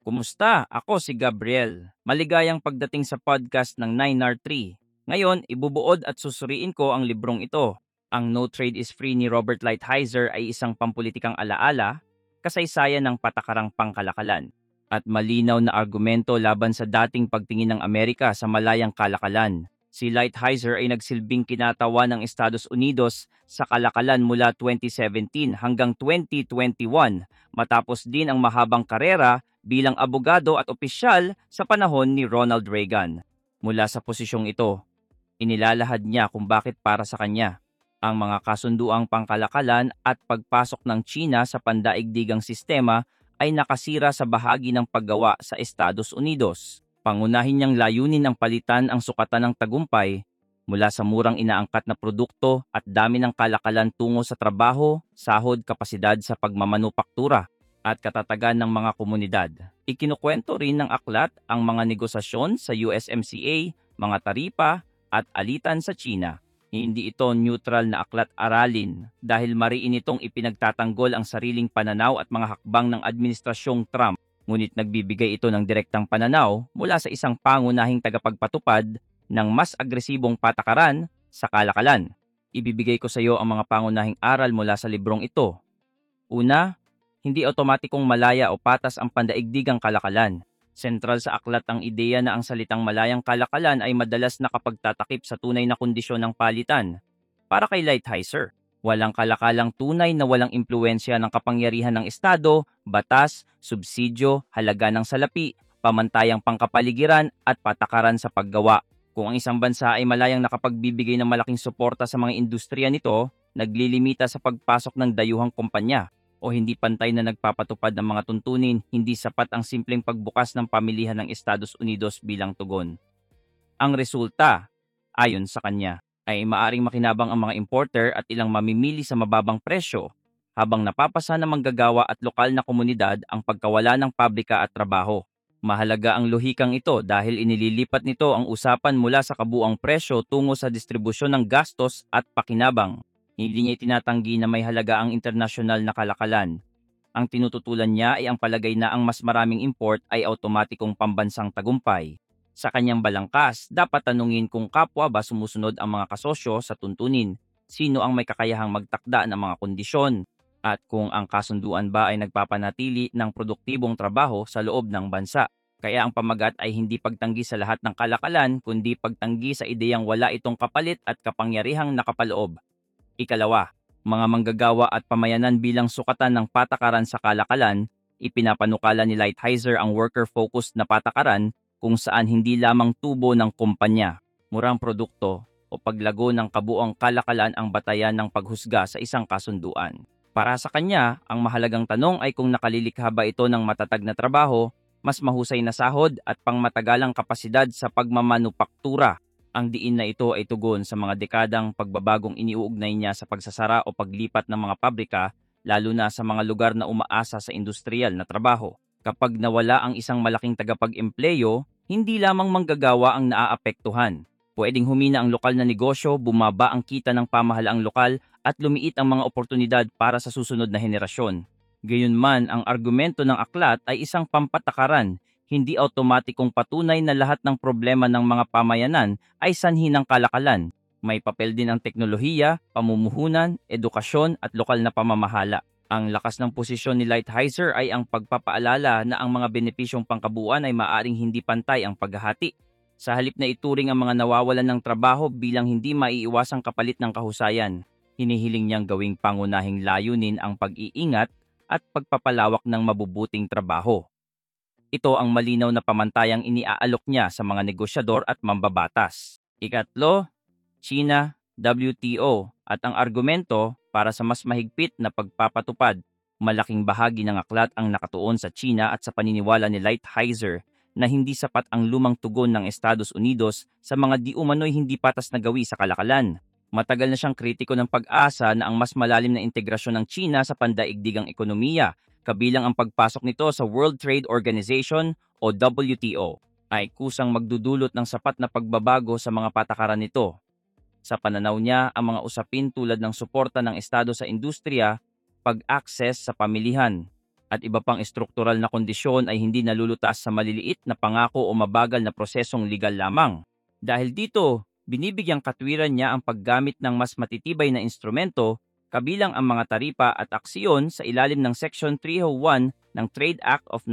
Kumusta? Ako si Gabriel. Maligayang pagdating sa podcast ng 9R3. Ngayon, ibubuod at susuriin ko ang librong ito. Ang No Trade is Free ni Robert Lighthizer ay isang pampulitikang alaala, kasaysayan ng patakarang pangkalakalan, at malinaw na argumento laban sa dating pagtingin ng Amerika sa malayang kalakalan. Si Lighthizer ay nagsilbing kinatawa ng Estados Unidos sa kalakalan mula 2017 hanggang 2021 matapos din ang mahabang karera bilang abogado at opisyal sa panahon ni Ronald Reagan. Mula sa posisyong ito, inilalahad niya kung bakit para sa kanya ang mga kasunduang pangkalakalan at pagpasok ng China sa pandaigdigang sistema ay nakasira sa bahagi ng paggawa sa Estados Unidos. Pangunahin niyang layunin ang palitan ang sukatan ng tagumpay mula sa murang inaangkat na produkto at dami ng kalakalan tungo sa trabaho, sahod, kapasidad sa pagmamanupaktura at katatagan ng mga komunidad. Ikinukwento rin ng aklat ang mga negosasyon sa USMCA, mga taripa at alitan sa China. Hindi ito neutral na aklat-aralin dahil mariin itong ipinagtatanggol ang sariling pananaw at mga hakbang ng Administrasyong Trump. Ngunit nagbibigay ito ng direktang pananaw mula sa isang pangunahing tagapagpatupad ng mas agresibong patakaran sa kalakalan. Ibibigay ko sa iyo ang mga pangunahing aral mula sa librong ito. Una, hindi otomatikong malaya o patas ang pandaigdigang kalakalan. Sentral sa aklat ang ideya na ang salitang malayang kalakalan ay madalas nakapagtatakip sa tunay na kondisyon ng palitan. Para kay Lighthizer, walang kalakalang tunay na walang impluensya ng kapangyarihan ng Estado, batas, subsidyo, halaga ng salapi, pamantayang pangkapaligiran at patakaran sa paggawa. Kung ang isang bansa ay malayang nakapagbibigay ng malaking suporta sa mga industriya nito, naglilimita sa pagpasok ng dayuhang kumpanya, o hindi pantay na nagpapatupad ng mga tuntunin, hindi sapat ang simpleng pagbukas ng pamilihan ng Estados Unidos bilang tugon. Ang resulta, ayon sa kanya, ay maaring makinabang ang mga importer at ilang mamimili sa mababang presyo, habang napapasa ng manggagawa at lokal na komunidad ang pagkawala ng pabrika at trabaho. Mahalaga ang lohikang ito dahil inililipat nito ang usapan mula sa kabuang presyo tungo sa distribusyon ng gastos at pakinabang. Hindi niya itinatanggi na may halaga ang internasyonal na kalakalan. Ang tinututulan niya ay ang palagay na ang mas maraming import ay automatikong pambansang tagumpay. Sa kanyang balangkas, dapat tanungin kung kapwa ba sumusunod ang mga kasosyo sa tuntunin, sino ang may kakayahang magtakda ng mga kondisyon, at kung ang kasunduan ba ay nagpapanatili ng produktibong trabaho sa loob ng bansa. Kaya ang pamagat ay hindi pagtanggi sa lahat ng kalakalan, kundi pagtanggi sa ideyang wala itong kapalit at kapangyarihang nakapaloob. Ikalawa, mga manggagawa at pamayanan bilang sukatan ng patakaran sa kalakalan, ipinapanukala ni Lighthizer ang worker-focused na patakaran kung saan hindi lamang tubo ng kumpanya, murang produkto o paglago ng kabuang kalakalan ang batayan ng paghusga sa isang kasunduan. Para sa kanya, ang mahalagang tanong ay kung nakalilikha ba ito ng matatag na trabaho, mas mahusay na sahod at pangmatagalang kapasidad sa pagmamanupaktura. Ang diin na ito ay tugon sa mga dekadang pagbabagong iniuugnay niya sa pagsasara o paglipat ng mga pabrika, lalo na sa mga lugar na umaasa sa industrial na trabaho. Kapag nawala ang isang malaking tagapag-empleyo, hindi lamang manggagawa ang naaapektuhan. Pwedeng humina ang lokal na negosyo, bumaba ang kita ng pamahalaang lokal, at lumiit ang mga oportunidad para sa susunod na henerasyon. Gayunman, ang argumento ng aklat ay isang pampatakaran, hindi automatikong patunay na lahat ng problema ng mga pamayanan ay sanhi ng kalakalan. May papel din ang teknolohiya, pamumuhunan, edukasyon at lokal na pamamahala. Ang lakas ng posisyon ni Lighthizer ay ang pagpapaalala na ang mga benepisyong pangkabuuan ay maaring hindi pantay ang paghahati. Sa halip na ituring ang mga nawawalan ng trabaho bilang hindi maiiwasang kapalit ng kahusayan, hinihiling niyang gawing pangunahing layunin ang pag-iingat at pagpapalawak ng mabubuting trabaho. Ito ang malinaw na pamantayang iniaalok niya sa mga negosyador at mambabatas. Ikatlo, China, WTO at ang argumento para sa mas mahigpit na pagpapatupad. Malaking bahagi ng aklat ang nakatuon sa China at sa paniniwala ni Lighthizer na hindi sapat ang lumang tugon ng Estados Unidos sa mga di umano'y hindi patas na gawi sa kalakalan. Matagal na siyang kritiko ng pag-asa na ang mas malalim na integrasyon ng China sa pandaigdigang ekonomiya, kabilang ang pagpasok nito sa World Trade Organization o WTO, ay kusang magdudulot ng sapat na pagbabago sa mga patakaran nito. Sa pananaw niya, ang mga usapin tulad ng suporta ng Estado sa industriya, pag-access sa pamilihan, at iba pang estruktural na kondisyon ay hindi nalulutas sa maliliit na pangako o mabagal na prosesong legal lamang. Dahil dito, binibigyang katwiran niya ang paggamit ng mas matitibay na instrumento kabilang ang mga taripa at aksiyon sa ilalim ng Section 301 ng Trade Act of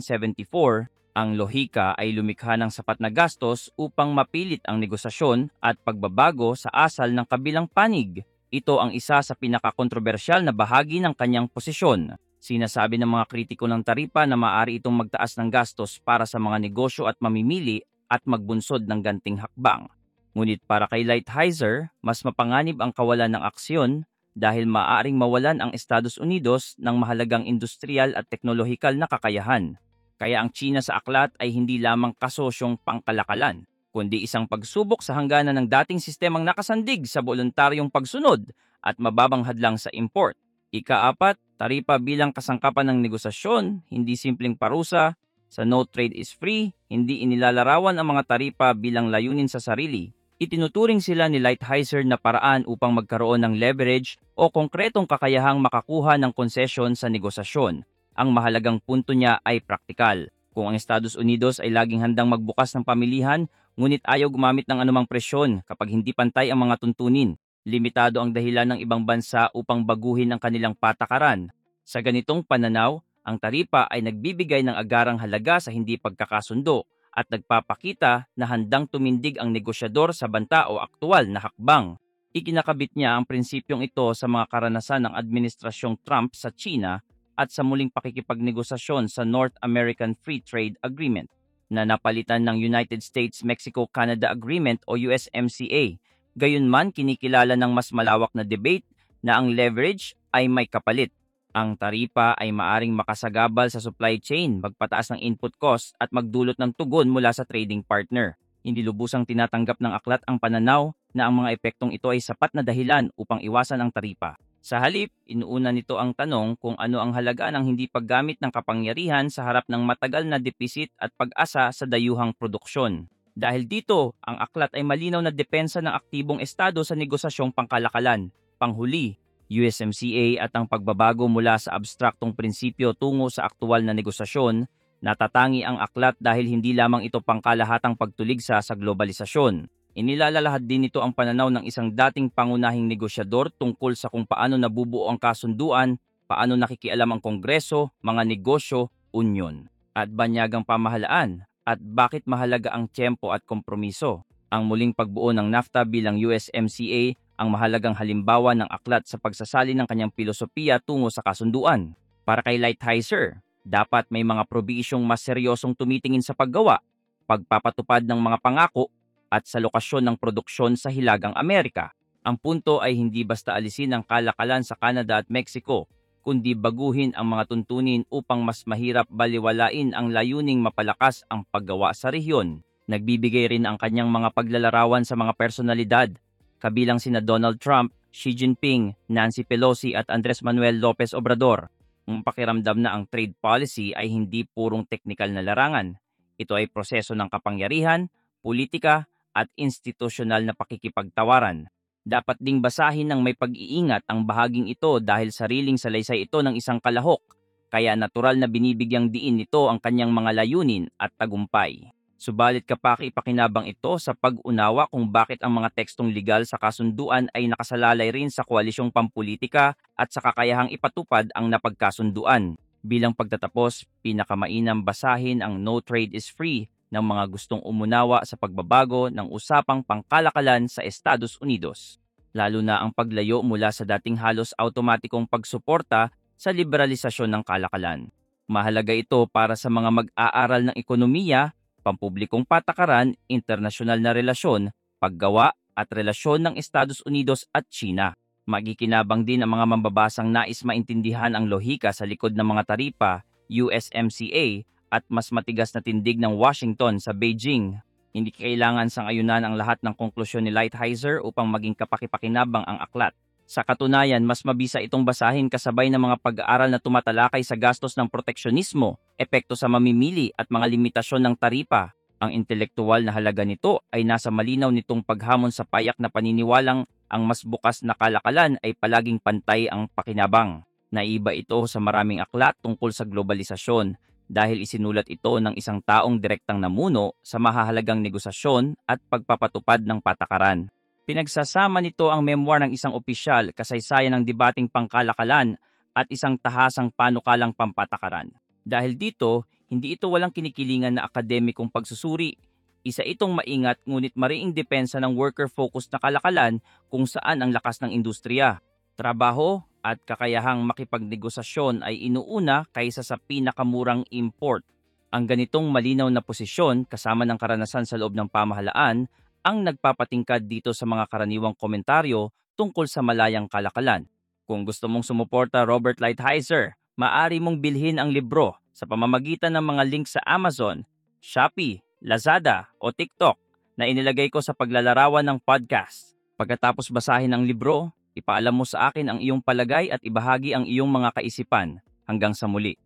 1974. Ang lohika ay lumikha ng sapat na gastos upang mapilit ang negosasyon at pagbabago sa asal ng kabilang panig. Ito ang isa sa pinakakontrobersyal na bahagi ng kanyang posisyon. Sinasabi ng mga kritiko ng taripa na maaari itong magtaas ng gastos para sa mga negosyo at mamimili at magbunsod ng ganting hakbang. Ngunit para kay Lighthizer, mas mapanganib ang kawalan ng aksyon dahil maaaring mawalan ang Estados Unidos ng mahalagang industrial at teknolohikal na kakayahan. Kaya ang China sa aklat ay hindi lamang kasosyong pangkalakalan, kundi isang pagsubok sa hangganan ng dating sistemang nakasandig sa voluntaryong pagsunod at mababang hadlang sa import. Ika-4, taripa bilang kasangkapan ng negosasyon, hindi simpleng parusa. Sa No Trade is Free, hindi inilalarawan ang mga taripa bilang layunin sa sarili. Itinuturing sila ni Lighthizer na paraan upang magkaroon ng leverage o konkretong kakayahang makakuha ng konsesyon sa negosasyon. Ang mahalagang punto niya ay praktikal. Kung ang Estados Unidos ay laging handang magbukas ng pamilihan, ngunit ayaw gumamit ng anumang presyon kapag hindi pantay ang mga tuntunin, limitado ang dahilan ng ibang bansa upang baguhin ang kanilang patakaran. Sa ganitong pananaw, ang taripa ay nagbibigay ng agarang halaga sa hindi pagkakasundo at nagpapakita na handang tumindig ang negosyador sa banta o aktual na hakbang. Ikinakabit niya ang prinsipyong ito sa mga karanasan ng Administrasyong Trump sa China at sa muling pakikipagnegosasyon sa North American Free Trade Agreement na napalitan ng United States-Mexico-Canada Agreement o USMCA. Gayunman, kinikilala ng mas malawak na debate na ang leverage ay may kapalit. Ang taripa ay maaring makasagabal sa supply chain, magpataas ng input cost at magdulot ng tugon mula sa trading partner. Hindi lubusang tinatanggap ng aklat ang pananaw na ang mga epektong ito ay sapat na dahilan upang iwasan ang taripa. Sa halip, inuuna nito ang tanong kung ano ang halaga ng hindi paggamit ng kapangyarihan sa harap ng matagal na depisit at pag-asa sa dayuhang produksyon. Dahil dito, ang aklat ay malinaw na depensa ng aktibong estado sa negosasyong pangkalakalan. Panghuli, USMCA at ang pagbabago mula sa abstraktong prinsipyo tungo sa aktual na negosasyon, natatangi ang aklat dahil hindi lamang ito pangkalahatang pagtuligsa sa globalisasyon. Inilalahad din nito ang pananaw ng isang dating pangunahing negosyador tungkol sa kung paano nabubuo ang kasunduan, paano nakikialam ang kongreso, mga negosyo, unyon, at banyagang pamahalaan, at bakit mahalaga ang tiyempo at kompromiso. Ang muling pagbuo ng NAFTA bilang USMCA ang mahalagang halimbawa ng aklat sa pagsasali ng kanyang filosofiya tungo sa kasunduan. Para kay Lighthizer, dapat may mga probisyong mas seryosong tumitingin sa paggawa, pagpapatupad ng mga pangako, at sa lokasyon ng produksyon sa Hilagang Amerika. Ang punto ay hindi basta alisin ang kalakalan sa Canada at Mexico, kundi baguhin ang mga tuntunin upang mas mahirap baliwalain ang layuning mapalakas ang paggawa sa rehiyon. Nagbibigay rin ang kanyang mga paglalarawan sa mga personalidad, kabilang sina Donald Trump, Xi Jinping, Nancy Pelosi at Andres Manuel Lopez Obrador. Ang pakiramdam na ang trade policy ay hindi purong teknikal na larangan. Ito ay proseso ng kapangyarihan, politika, at institusyonal na pakikipagtawaran. Dapat ding basahin ng may pag-iingat ang bahaging ito dahil sariling salaysay ito ng isang kalahok, kaya natural na binibigyang diin nito ang kanyang mga layunin at tagumpay. Subalit kapaki-pakinabang ito sa pag-unawa kung bakit ang mga tekstong legal sa kasunduan ay nakasalalay rin sa koalisyong pampulitika at sa kakayahang ipatupad ang napagkasunduan. Bilang pagtatapos, pinakamainam basahin ang No Trade is Free ng mga gustong umunawa sa pagbabago ng usapang pangkalakalan sa Estados Unidos, lalo na ang paglayo mula sa dating halos automatikong pagsuporta sa liberalisasyon ng kalakalan. Mahalaga ito para sa mga mag-aaral ng ekonomiya, pampublikong patakaran, internasyonal na relasyon, paggawa at relasyon ng Estados Unidos at China. Magikinabang din ang mga mambabasang nais maintindihan ang lohika sa likod ng mga taripa, USMCA, at mas matigas na tindig ng Washington sa Beijing. Hindi kailangan sang-ayunan ang lahat ng konklusyon ni Lighthizer upang maging kapaki-pakinabang ang aklat. Sa katunayan, mas mabisa itong basahin kasabay ng mga pag-aaral na tumatalakay sa gastos ng proteksyonismo, epekto sa mamimili at mga limitasyon ng taripa. Ang intelektuwal na halaga nito ay nasa malinaw nitong paghamon sa payak na paniniwalang ang mas bukas na kalakalan ay palaging pantay ang pakinabang. Naiba ito sa maraming aklat tungkol sa globalisasyon dahil isinulat ito ng isang taong direktang namuno sa mahahalagang negosasyon at pagpapatupad ng patakaran. Pinagsasama nito ang memoir ng isang opisyal, kasaysayan ng debating pangkalakalan at isang tahasang panukalang pampatakaran. Dahil dito, hindi ito walang kinikilingan na akademikong pagsusuri. Isa itong maingat ngunit mariing depensa ng worker-focused na kalakalan kung saan ang lakas ng industriya, trabaho at kakayahang makipagnegosasyon ay inuuna kaysa sa pinakamurang import. Ang ganitong malinaw na posisyon kasama ng karanasan sa loob ng pamahalaan ang nagpapatingkad dito sa mga karaniwang komentaryo tungkol sa malayang kalakalan. Kung gusto mong sumuporta Robert Lighthizer, maaari mong bilhin ang libro sa pamamagitan ng mga link sa Amazon, Shopee, Lazada o TikTok na inilagay ko sa paglalarawan ng podcast. Pagkatapos basahin ang libro, ipaalam mo sa akin ang iyong palagay at ibahagi ang iyong mga kaisipan. Hanggang sa muli.